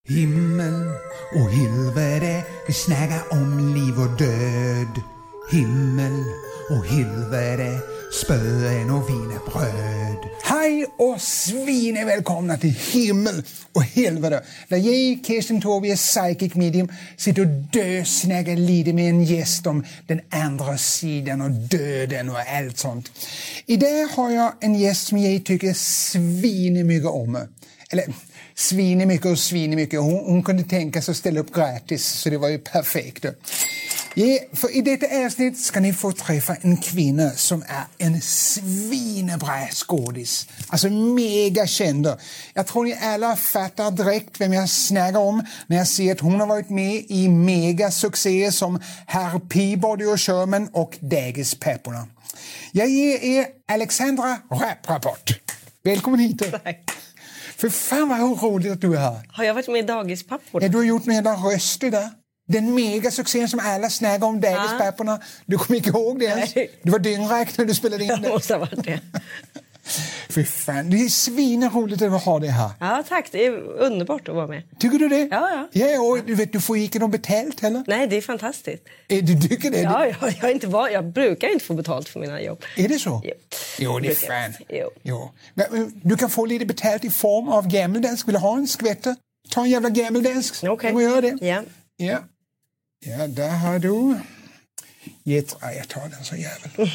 Himmel och helvete, vi snackar om liv och död. Himmel och helvete, spöen och wienerbröd. Hej och svine välkomna till Himmel och helvete. Där jag, Kirsten Torby, psychic medium, sitter och dösnackar lite med en gäst om den andra sidan och döden och allt sånt. Idag har jag en gäst som jag tycker svine mycket om. Eller svinemycket. Hon kunde tänka sig att ställa upp gratis, så det var ju perfekt. Ja, för i detta avsnitt ska ni få träffa en kvinna som är en svinebra skådis. Alltså mega känd. Jag tror ni alla fattar direkt vem jag snackar om när jag ser att hon har varit med i mega succéer som Herr Peabody och Sherman och Dagispapporna. Jag ger er Alexandra Rapp-rapport. Välkommen hit. Tack. För fan vad roligt att du är här. Har jag varit med i Dagispapporna? Ja, du har gjort med den rösten där. Den megasuccén som alla snackar om, Dagispapporna. Du kommer inte ihåg det ens. Du var dyngräkt när du spelade in det. Jag måste ha varit det. För fan, det är svinroligt att ha det här. Ja, tack. Det är underbart att vara med. Tycker du det? Ja. Ja, och du vet, du får inte något betalt heller. Nej, det är fantastiskt. Du tycker det? Ja, jag brukar inte få betalt för mina jobb. Är det så? Jo, det är fan. Jo. Men, du kan få lite betalt i form av gammeldansk. Vill du ha en skvätter? Ta en jävla gammeldansk. Okej. Du gör det. Ja. Ja, där har du. Jag tar den så jävel.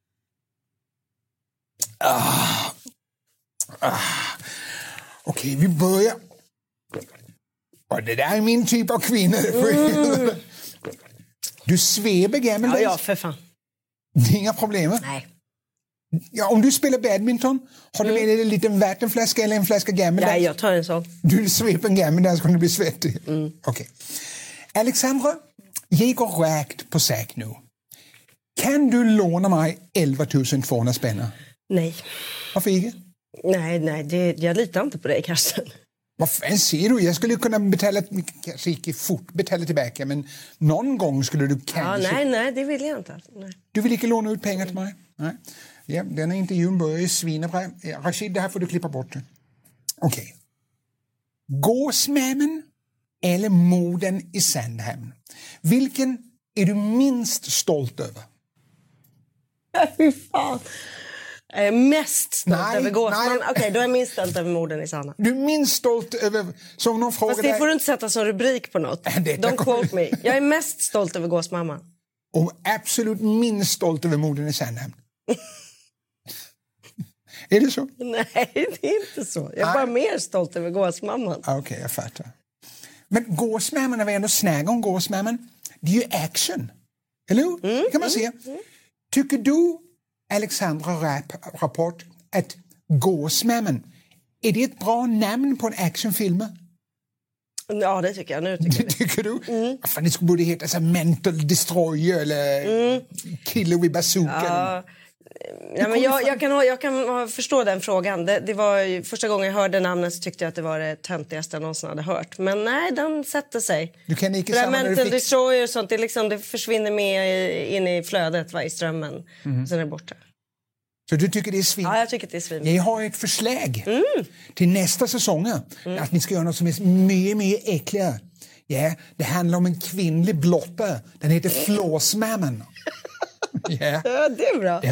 Okej, vi börjar. Och det där är min typ av kvinna. Du sveber gammeldansk. Ja, för fan. Det är inga problem. Nej. Ja, om du spelar badminton, har du med dig en liten vattenflaska eller en flaska gammeldansk? Nej, jag tar en sån. Du sveper en gammeldansk om du blir svettig. Okej. Alexandra, jag går rakt på sak nu. Kan du låna mig 11 200 spänn? Nej. Varför inte? Nej, jag litar inte på dig, Karsten. Vad fan ser du? Jag skulle kunna betala, kanske inte fort betala tillbaka, men någon gång skulle du kanske... Ja, nej, det vill jag inte. Nej. Du vill inte låna ut pengar till mig? Nej. Ja, denna intervjun börjar ju svinebra. Rashid, det här får du klippa bort. Okej. Gåsmammen eller morden i Sandhamn? Vilken är du minst stolt över? Fy fan. Jag är mest stolt över Gåsman. Okej, då är jag minst stolt över morden i Sanna. Du är minst stolt över... Som någon frågar. Fast det får du inte sätta som rubrik på något. Don't quote me. Jag är mest stolt över Gåsmamma. Och absolut minst stolt över morden i Sandhamn. Är det så? Nej, det är inte så. Jag är bara mer stolt över Gåsmamman. Okej, jag fattar. Men Gåsmamman, när vi ändå snägar om Gåsmamman, det är ju action. Eller hur? Det kan man se. Tycker du, Alexandra Rapp-rapport, att Gåsmamman, är det ett bra namn på en actionfilm? Ja, det tycker jag. Nu tycker du? Fan, det borde heta så Mental Destroyer eller Killer with Bazooka. Ja, men jag kan förstå den frågan. Det var ju, första gången jag hörde namnet så tyckte jag att det var det töntigaste jag någonsin hade hört. Men nej, den sätter sig. Du kan inte samma Mental Destroyer och sånt, det försvinner med in i flödet, i strömmen. Sen är det borta. Så du tycker det är svin? Ja, jag tycker det är svin. Jag har ett förslag till nästa säsong. Att ni ska göra något som är mycket äckligare. Ja, det handlar om en kvinnlig blottare. Den heter Flåsmamman. Ja, det är bra.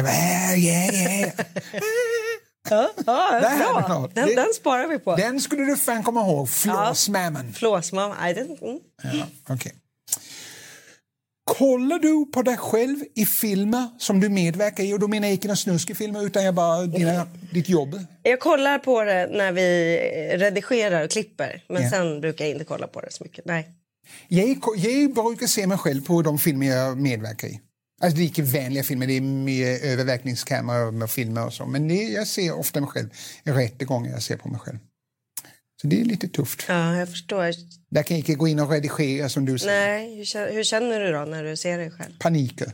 Bra. Den sparar vi på. Den skulle du fan komma ihåg. Flåsmamman. Flåsmamman. Okej. Kollar du på dig själv i filmer som du medverkar i? Och då menar jag inte några snuskefilmer utan jag bara ditt jobb. Jag kollar på det när vi redigerar och klipper. Men sen brukar jag inte kolla på det så mycket. Nej. Jag brukar se mig själv på de filmer jag medverkar i. Alltså det är inte vänliga filmer, det är mycket öververkningskameror med filmer och så. Men jag ser ofta mig själv rätt gånger jag ser på mig själv. Så det är lite tufft. Ja, jag förstår. Där kan jag inte gå in och redigera som du säger. Nej, hur känner du då när du ser dig själv? Paniker.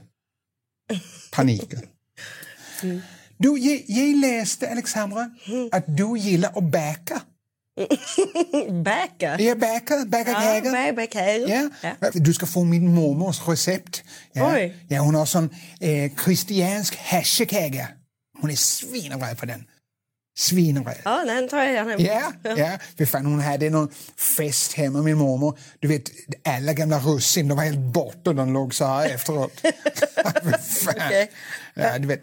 Du, jag läste, Alexandra, att du gillar att bäka. Bäka? Ja, bäka käger. Ja. Du ska få min mormors recept. Ja. Oj. Ja, hon har sån kristiansk hassekäge. Hon är svinbra på den. Svinrädd. Ja, den tar jag gärna emot. Ja. För fan, hon hade någon fest hemma med min mormor. Du vet, alla gamla russin, de var helt borta och de låg så här efteråt. Okay. Ja, du vet,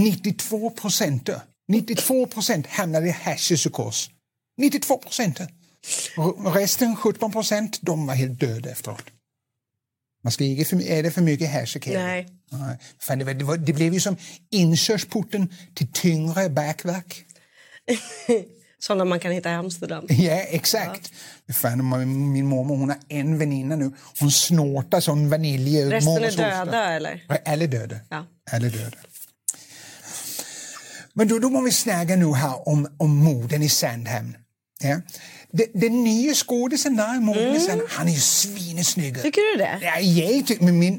92% hamnade i hashisch-psykos. 92%. Resten, 17%, de var helt döda efteråt. Man ska inte äta för mycket hash. Nej. Fan, det blev ju som inkörsporten till tyngre bakverk. Sådana man kan hitta i Amsterdam. Ja, exakt. Ja. Fan, min mormor, hon har en väninna nu. Hon snortar sån vanilj. Resten är döda, eller? Alla döda. Ja. Alla döda. Men då må vi snacka nu här om moden i Sandhamn. Ja. Den nya skådisen där i moden i Sandhamn, han är ju svinesnygg. Tycker du det? Ja, jag tycker, men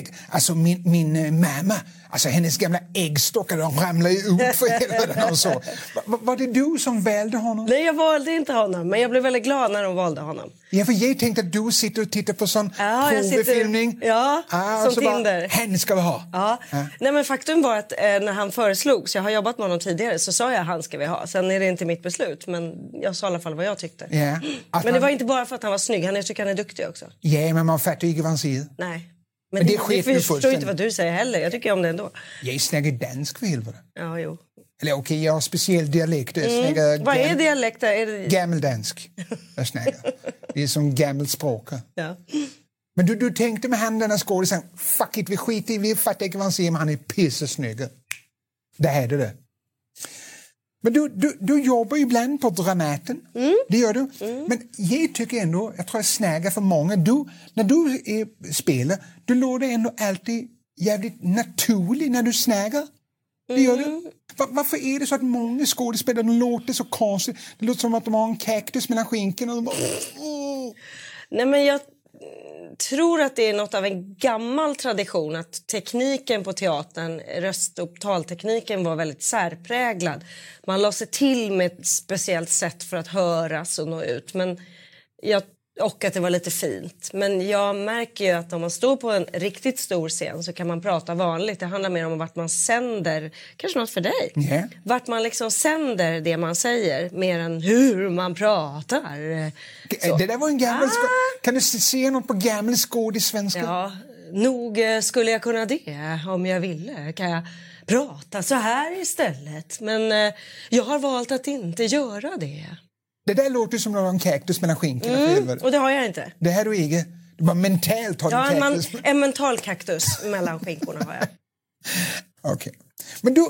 min mamma, alltså hennes gamla äggstockar, de ramlar ju ut för hela och så. Var det du som valde honom? Nej, jag valde inte honom, men jag blev väldigt glad när de valde honom. Ja, för jag tänkte att du sitter och tittar på sån provfilmning. Ja, som Tinder. Hen ska vi ha. Ja. Nej, men faktum var att när han föreslogs, jag har jobbat med honom tidigare, så sa jag han ska vi ha. Sen är det inte mitt beslut, men jag sa i alla fall vad jag tyckte. Ja, men det var inte bara för att han var snygg, jag tycker han är duktig också. Ja, men man fattar ju inte vad han säger. Nej. Men det förstår inte vad du säger heller. Jag tycker om det ändå. Jag snackar dansk för helvete. Ja, jo. Eller okej, jag har speciell dialekt. Vad är dialekt? Gammeldansk. Jag snackar. Det är som gammalt språk. Ja. Men du tänkte med han den här skådisen, fuck it, vi skiter i, vi fattar inte vad han säger, men han är pissesnygg. Det hade det. Men du jobbar ju ibland på Dramaten. Det gör du. Men jag tycker ändå, jag tror jag snägar för många. När du spelar, du låter ändå alltid jävligt naturlig när du snägar. Det gör du. Varför är det så att många skådespelare låter så konstigt? Det låter som att de har en kaktus mellan skinken och de bara... Nej, men jag tror att det är något av en gammal tradition att tekniken på teatern, röst- och taltekniken var väldigt särpräglad. Man la sig till med ett speciellt sätt för att höras och nå ut. Och att det var lite fint. Men jag märker ju att om man står på en riktigt stor scen så kan man prata vanligt. Det handlar mer om vart man sänder, kanske något för dig. Yeah. Vart man liksom sänder det man säger mer än hur man pratar. Så. Det där var en gammal Kan du se något på gammal skådesvenska? Ja, nog skulle jag kunna det om jag ville. Kan jag prata så här istället. Men jag har valt att inte göra det. Det där låter som någon kaktus mellan skinkorna. Och det har jag inte. Det här du inte. Du bara mentalt har en kaktus. En mental kaktus mellan skinkorna har jag. Okej. Men du,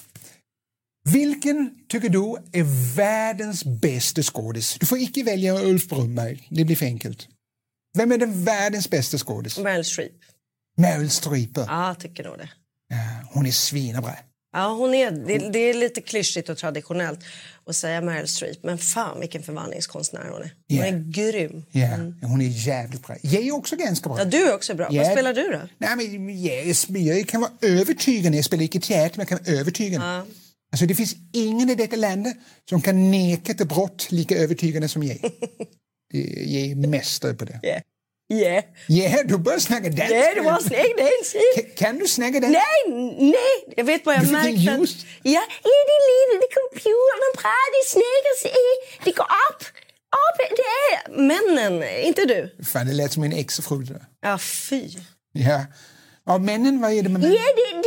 vilken tycker du är världens bästa skådis? Du får inte välja Ulf Brunnberg. Det blir för enkelt. Vem är den världens bästa skådis? Meryl Streep. Meryl Streep. Ja, jag tycker nog det. Ja, hon är svinabra. Ja, hon är, det är lite klyschigt och traditionellt att säga Meryl Streep. Men fan vilken förvandlingskonstnär hon är. Hon är grym. Ja, hon är jävligt bra. Jag är också ganska bra. Ja, du är också bra. Vad spelar du då? Nej, men jag kan vara övertygande. Jag spelar inte teater, men jag kan vara övertygande. Ja. Alltså det finns ingen i detta landet som kan neka till brott lika övertygande som jag. Jag är mästare på det. Ja, du börjar snacka dansk. Ja, det var snägg dansk. Kan du snacka dansk? Nej. Jag vet bara, jag märkte att... Ja, det är lite computern pratar snägg och det går upp. Det är männen, inte du. Fan, det lät som en exfru där. Ja, fy. Ja. Och männen, vad är det med männen? Ja,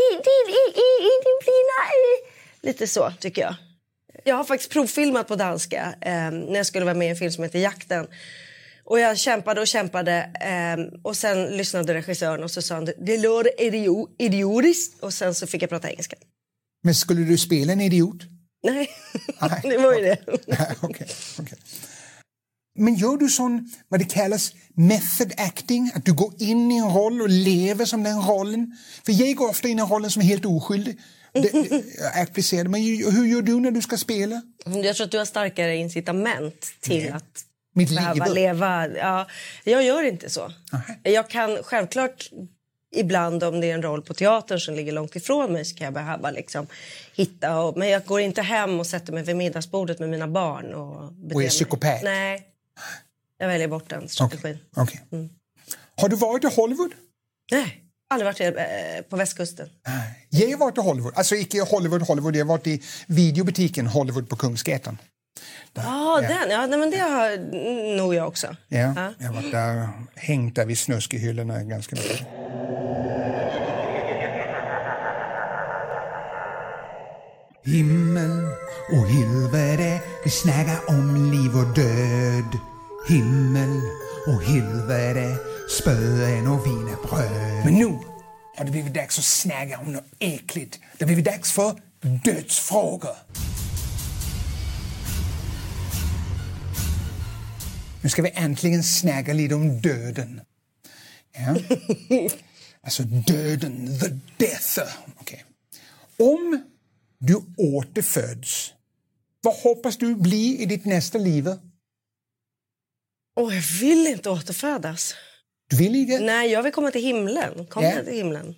det blir lite så, tycker jag. Jag har faktiskt provfilmat på danska när jag skulle vara med i en film som heter Jakten. Och jag kämpade och sen lyssnade regissören och så sa han det låter idiotiskt och sen så fick jag prata engelska. Men skulle du spela en idiot? Nej, det var ju det. Okej. Men gör du sån, vad det kallas, method acting? Att du går in i en roll och lever som den rollen? För jag går ofta in i en rollen som är helt oskyldig. Applicerad. Men hur gör du när du ska spela? Jag tror att du har starkare incitament till att leva. Ja, jag gör inte så. Jag kan självklart ibland om det är en roll på teatern som ligger långt ifrån mig så kan jag behöva liksom hitta. Men jag går inte hem och sätter mig vid middagsbordet med mina barn. Och är psykopat? Nej, jag väljer bort den strategin. Okay. Har du varit i Hollywood? Nej, Aldrig varit på västkusten. Nej. Jag har varit i Hollywood. Alltså inte Hollywood. Jag har varit i videobutiken Hollywood på Kungsgatan. Den. Ja, men det har nog jag också. Ja, jag har varit där, hängt där vid snuskehyllorna ganska mycket. Himmel och helvete, vi snackar om liv och död. Himmel och helvete, spöen och wienerbröd. Men nu har det blivit dags att snacka om något äckligt. Det har blivit dags för dödsfrågor. Nu ska vi äntligen snacka lite om döden. Ja. Alltså döden, the death. Okay. Om du återföds, vad hoppas du bli i ditt nästa liv? Jag vill inte återfödas. Du vill inte? Nej, jag vill komma till himlen. Till himlen.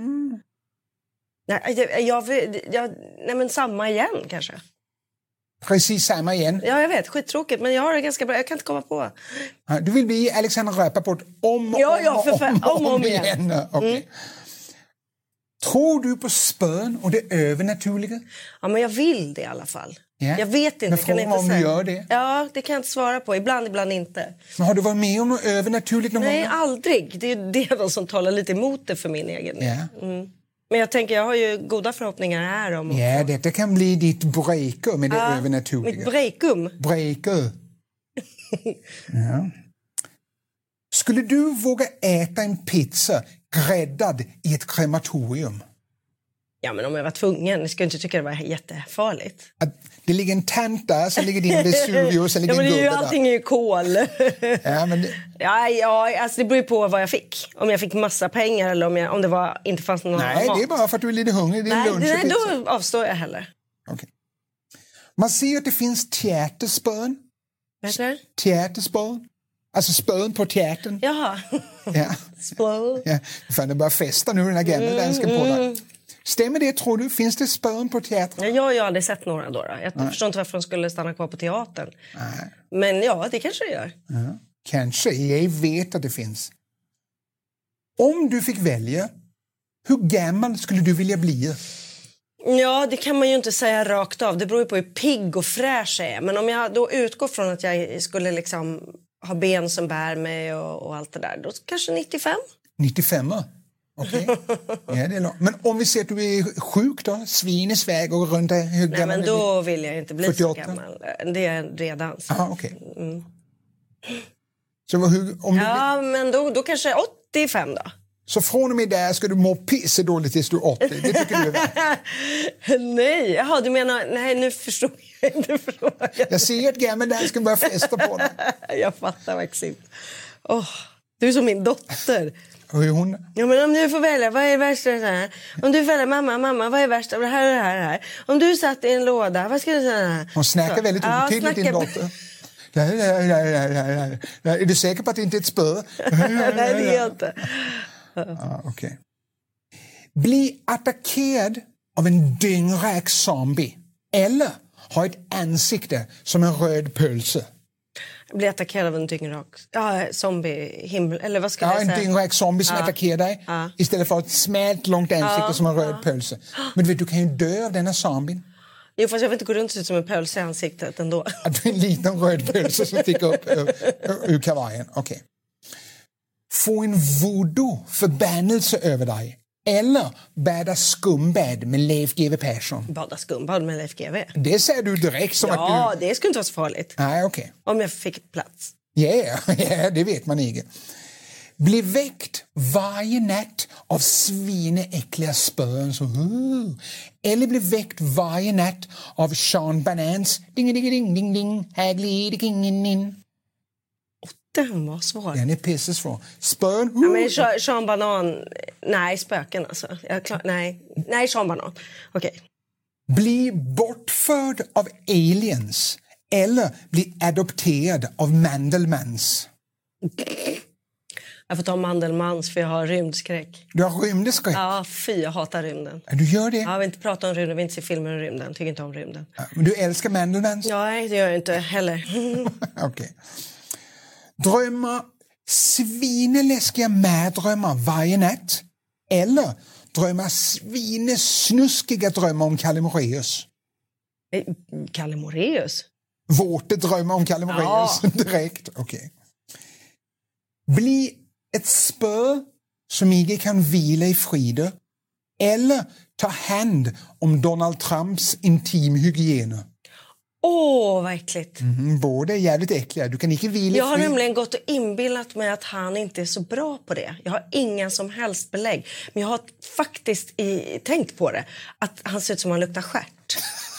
Nej, men samma igen kanske. Precis samma igen. Ja, jag vet. Skittråkigt, men jag har det ganska bra. Jag kan inte komma på. Du vill bli Alexander Rappaport om igen. Okay. Tror du på spön och det övernaturliga? Ja, men jag vill det i alla fall. Ja. Jag vet inte. Men frågan om du gör det? Ja, det kan jag inte svara på. Ibland inte. Men har du varit med om något övernaturligt någon gång? Nej, aldrig. Det är det som talar lite emot det för min egen del. Ja. Men jag tänker, jag har ju goda förhoppningar här om... Ja, detta kan bli ditt breaker med det övernaturliga. Mitt breakum. Breaker. Ja. Skulle du våga äta en pizza gräddad i ett krematorium? Ja, men om jag var tvungen. Jag skulle inte tycka det var jättefarligt. Det ligger en tant där, så ligger din Vesuvius, eller din gubbe där. Allting är ju kol. Ja, men alltså det beror ju på vad jag fick. Om jag fick massa pengar eller om det inte fanns någon annan mat. Nej, det är bara för att du är lite hungrig. Nej, då avstår jag heller. Okay. Man ser att det finns teaterspön. Vad är det? Teaterspön. Alltså spön på teatern. Jaha. Ja. Spön. Ja, fan, det bara festa nu den här gammeldanska på dig. Stämmer det, tror du? Finns det spön på teatern? Jag har ju aldrig sett några då. Jag förstår inte varför de skulle stanna kvar på teatern. Nej. Men ja, det kanske det gör. Ja, kanske. Jag vet att det finns. Om du fick välja, hur gammal skulle du vilja bli? Ja, det kan man ju inte säga rakt av. Det beror ju på hur pigg och fräsch jag är. Men om jag då utgår från att jag skulle liksom ha ben som bär mig och allt det där, då kanske 95. 95? Okej. Ja, det är långt. Men om vi ser att du är sjuk då? Svinesväg och runt där? Nej, men då vill jag inte bli 48. så gammal. Det är redan. Ja, okej. Så men då kanske 85 då. Så från och med där ska du må pissedåligt tills du är 80. Det tycker du är värt. Nej, jaha, du menar... Nej, nu förstår jag inte. Jag ser att gammal ska börja festa på dig. Jag fattar faktiskt. Du är som min dotter. Hur är hon? Ja, men om du får välja, vad är värst av det här? Om du väljer mamma, vad är värst av det här och det här och det här? Om du satt i en låda, vad ska du säga? Hon snackar väldigt otydligt, din dotter. Är du säker på att det inte är ett spö? Nej, det är jag inte. Okay. Bli attackerad av en dyngrak zombie eller ha ett ansikte som en röd pölse. Bli attackerad av en dyngrak zombie eller vad ska jag säga? En dyngrak zombie som attackerar dig istället för ett smält långt ansikte som en röd pölse. Men du kan ju dö av denna zombien. Jo, fast jag vill inte gå runt som en pölse i ansiktet ändå. Att du är en liten röd pölse som sticker upp ur kavajen. Okej. Okay. Få en voodoo-förbannelse över dig. Eller bada skumbad med Leif GW Persson. Bada skumbad med Leif GW? Det säger du direkt som att du... Ja, det skulle inte vara så farligt. Nej, okej. Om jag fick plats. Ja, det vet man inte. Bli väckt varje natt av svineäckliga spön. Eller bli väckt varje natt av Sean Banans ding-ding-ding-ding-ding Hagley-ding-ding-ding. Den var svår. Den är pissesvår. Spön. Ja, men Sean Banan. Nej, spöken alltså. Nej, Sean Banan. Okej. Bli bortförd av aliens eller bli adopterad av Mandelmans. Jag får ta Mandelmans för jag har rymdskräck. Du har rymdskräck? Ja, jag hatar rymden. Du gör det? Ja, jag vill inte prata om rymden, jag vill inte se filmer om rymden. Tycker inte om rymden. Ja, men du älskar Mandelmans? Ja, nej, det gör jag inte heller. Okej. Drömma svineläskiga märdrömmar varje natt Eller drömma svinesnuskiga drömmar om Kalle Moraeus. Kalle Moraeus? Vårte drömmar om Kalle Moraeus direkt. Okay. Bli ett spö som inte kan vila i frider. Eller ta hand om Donald Trumps intimhygien. Vad äckligt. Båda är jävligt äckliga. Du kan inte vila. Jag har nämligen gått och inbillat mig att han inte är så bra på det. Jag har inga som helst belägg. Men jag har faktiskt tänkt på det. Att han ser ut som han luktar stjärt.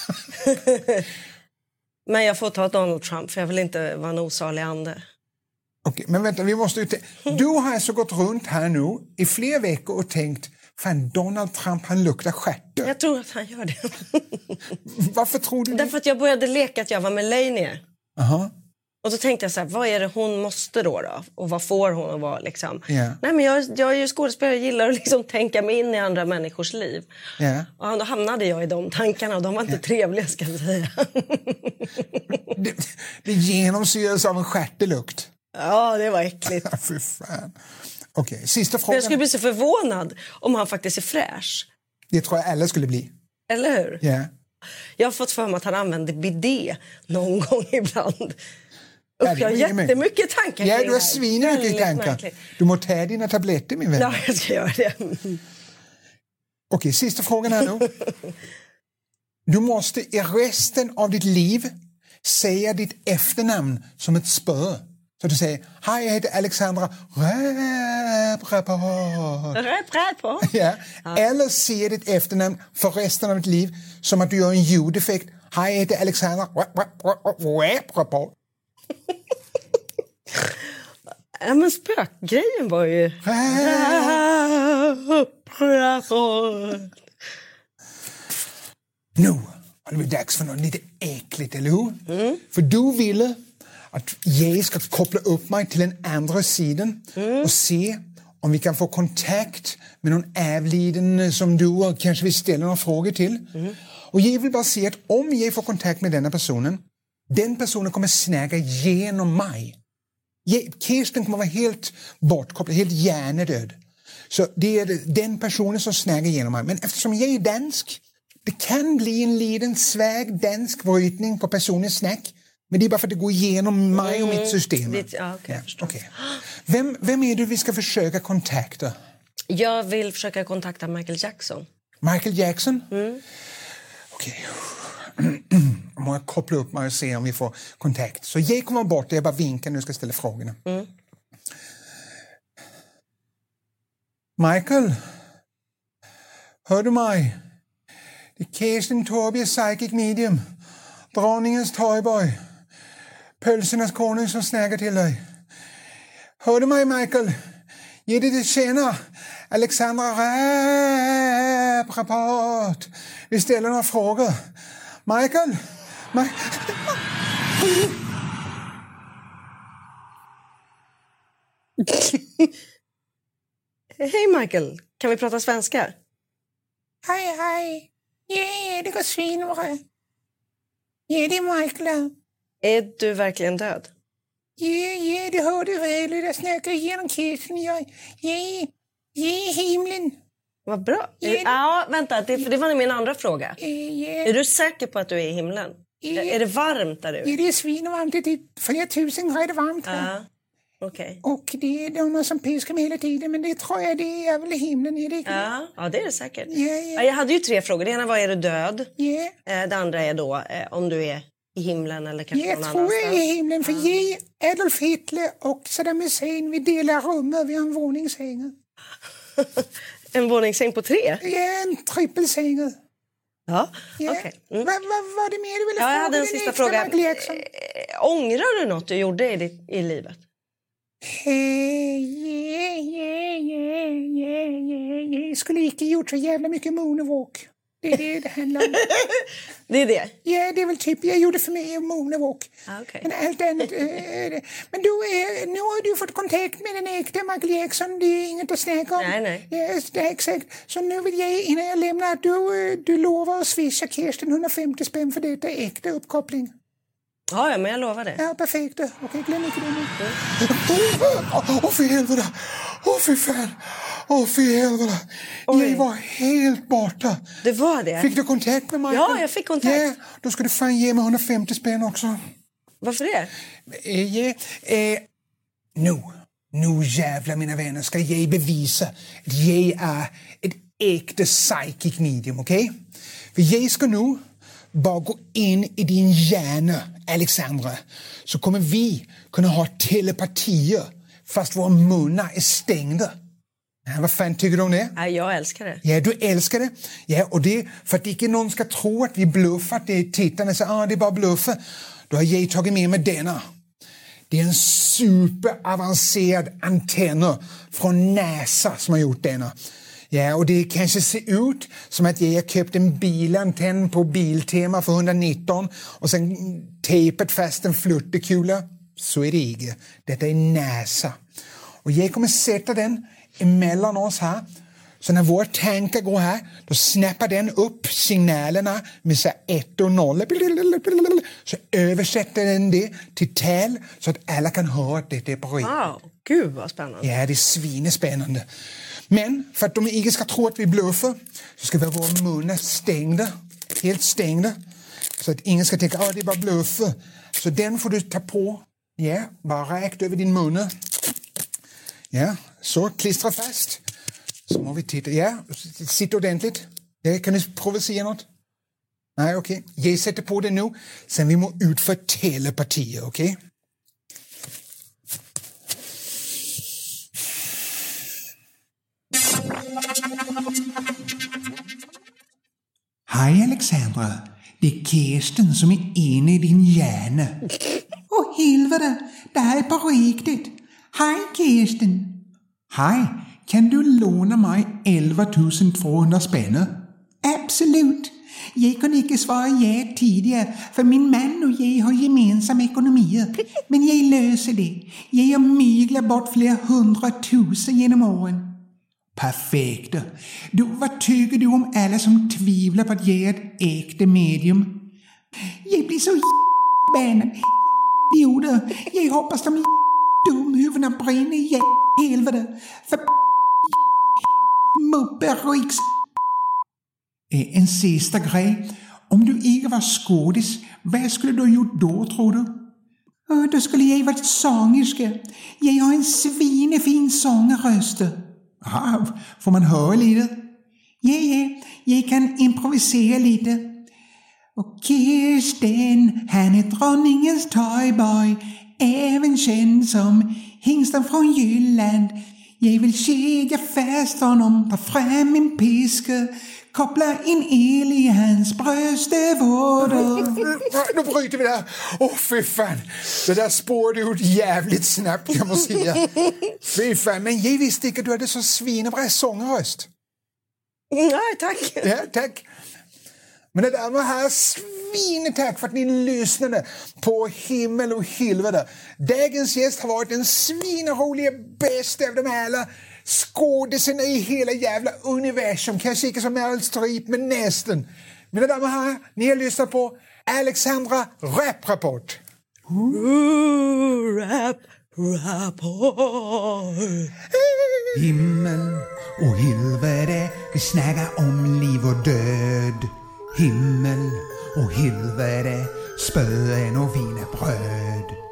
Men jag får ta Donald Trump för jag vill inte vara en osalig ande. Okej, men vänta, vi måste du har alltså gått runt här nu i flera veckor och tänkt, fan, Donald Trump, han luktar stjärter. Jag tror att han gör det. Varför tror du det? Därför att jag började leka att jag var Melania. Aha. Och då tänkte jag så här, vad är det hon måste då? Och vad får hon att vara liksom? Yeah. Nej, men jag är ju skådespelare, jag gillar att liksom tänka mig in i andra människors liv. Yeah. Och då hamnade jag i de tankarna och de var inte trevliga, ska jag säga. det genomsyras av en stjärtelukt. Ja, det var äckligt. Fy fan. Okej, sista frågan. Jag skulle bli så förvånad om han faktiskt är fräsch. Det tror jag alla skulle bli. Eller hur? Ja. Yeah. Jag har fått för mig att han använder bidé någon gång ibland. Jag har jättemycket tankar. Ja, du har svinmycket tankar. Du må ta dina tabletter, min vän. Ja, jag ska göra det. Okej, sista frågan här nu. Du måste i resten av ditt liv säga ditt efternamn som ett spö. Så du säger, hej, jag heter Alexandra Räp. Ja. Eller säga ditt efternamn för resten av ditt liv som att du gör en ljudeffekt. Hej, jag heter Alexandra Ja, men spökgrejen var ju... Nu har det blivit dags för något lite äckligt, eller hur? För du ville att jag ska koppla upp mig till den andra sidan och se om vi kan få kontakt med någon avliden som du kanske vill ställa några frågor till. Och jag vill bara se att om jag får kontakt med den personen kommer snäga genom mig. Kirsten kommer vara helt bortkopplad, helt hjärnedöd. Så det är den personen som snägar genom mig. Men eftersom jag är dansk, det kan bli en liten svag dansk brytning på personens snack. Men det är bara för att det går igenom mig och mitt system. Okay. Vem är det vi ska försöka kontakta? Jag vill försöka kontakta Michael Jackson. Michael Jackson? Okej. Om jag kopplar upp mig och ser om vi får kontakt. Så jag kommer bort, jag bara vinkar när jag ska ställa frågorna. Michael? Hör du mig? Det är Kirsten Torbjörn, Psychic Medium. Dronningens toyboy. Pölsernas konung som snägar till dig. Hör du mig, Michael? Ge dig till känna. Alexandra rapport. Vi ställer några frågor. Michael? Hej Michael, kan vi prata svenska? Hej. Det går svinbra. Det är Michael. Är du verkligen död? Ja, det hör du väl. Jag snackar genom Kirsten. Jag är i himlen. Vad bra. Ja, vänta, det var min andra fråga. Är du säker på att du är i himlen? Är det varmt där ute? Ja, det är svinvarmt. Det är 4000 grader varmt här. Okay. Och det är de som piskar mig hela tiden. Men det tror jag det är väl i himlen. Är det inte? Ja, det är det säkert. Ja. Jag hade ju 3 frågor. Det ena var, är du död? Ja. Det andra är då om du är i himlen eller kanske någon annanstans. Jag tror jag är i himlen. För jag, Adolf Hitler och Saddam Hussein, vi delar rum. Vi har en våningssäng. En våningssäng på 3? Ja, en trippelsäng. Ja, okej. Vad var det mer du ville fråga? Jag hade en sista fråga. Ångrar du något du gjorde i livet? Jag skulle inte gjort så jävla mycket moonwalk. Det är det handlar om. Det är det? Ja, det är väl typ, jag gjorde för mig moonwalk. Okay. Men allt annat... men nu har du fått kontakt med den äkta Michael Jackson. Det är inget att snacka om. Nej. Ja, det är exakt. Så nu vill jag, innan jag lämnar, att du lovar att swisha Kirsten 150 spänn för detta äkta uppkoppling. Ja, men jag lovar det. Ja, perfekt. Okej, glöm inte det nu. Fy helvete. Fy fan. Fy helvete. Jag var helt borta. Det var det? Fick du kontakt med Michael? Ja, jag fick kontakt. Ja, då ska du fan ge mig 150 spänn också. Varför det? Nu jävlar mina vänner ska jag bevisa att jag är ett äkta psychic medium, okej? För jag ska nu bara gå in i din hjärna, Alexandra, så kommer vi kunna ha telepatier fast våra munnar är stängda. Ja, vad fan tycker du om det? Ja, jag älskar det. Ja, du älskar det. Ja, och det för att inte någon ska tro att vi bluffar, att det är tittarna så det är bara bluffar. Då har jag tagit med mig denna. Det är en superavancerad antenn från NASA som har gjort denna. Ja, och det kanske ser ut som att jag har köpt en bilantenn på Biltema för 119 och sen tejpat fast en fluttekula. Så är det inte. Detta är NASA. Och jag kommer sätta den emellan oss här. Så när våra tankar går här, då snappar den upp signalerna med så 1 och 0. Så översätter den det till tal så att alla kan höra att det är på riktigt. Wow, gud vad spännande. Ja, det är svinespännande. Men för att de inte ska tro att vi bluffar så ska vi ha våra munnar stängda. Helt stängda. Så att ingen ska tänka att det är bara bluffar. Så den får du ta på. Ja, bara räkt över din mun. Ja, så klistra fast. Så må vi titta. Ja, sitt ordentligt. Ja, kan du provocera något? Nej, okej. Jag sätter på det nu. Sen vi må utföra telepatier, okej? Hej Alexandra. Det är Kirsten som är inne i din hjärna. Helvete, det här är på riktigt. Hej Kirsten. Hej, kan du låna mig 11 200 spänn? Absolut. Jag kunde inte svara ja tidigare för min man och jag har gemensamma ekonomier. Men jag löser det. Jag har myglat bort flera 100 000 genom åren. Perfekt. Du, vad tycker du om alla som tvivlar på att jag är ett äkta medium? Jag blir så bannad. Jag hoppas de dumhuvudena brinner i helvete. För mupperiks. En sista grej. Om du inte var skådis, vad skulle du ha gjort då, tror du? Då skulle jag varit sångerska. Jag har en svinefin sångröst. Ja, får man höra lite? Ja, jag kan improvisera lite. Och Kirsten, han är dronningens toyboy, även känd som hingsten från Jylland. Jag vill kedja fast honom, ta fram min piska, koppla in el i hans bröstvårtor. Nu bryter vi där. Fy fan. Det där spårade ut jävligt snabbt, kan man säga. Fy fan, men jag visste inte att du hade så svinebra sångröst. Nej, tack. Ja, tack. Men det där var här svinetack för att ni lyssnade på Himmel och helvete. Dagens gäst har varit den svineroliga bästa av dem alla. Skådisen i hela jävla universum. Kanske inte som Meryl Streep, men nästan. Mina damer och herrar, ni har lyssnat på Alexandra Rap-rapport. Rap-rapport. Himmel och helvete, vi snackar om liv och död. Himmel och helvete, spöen och wienerbröd.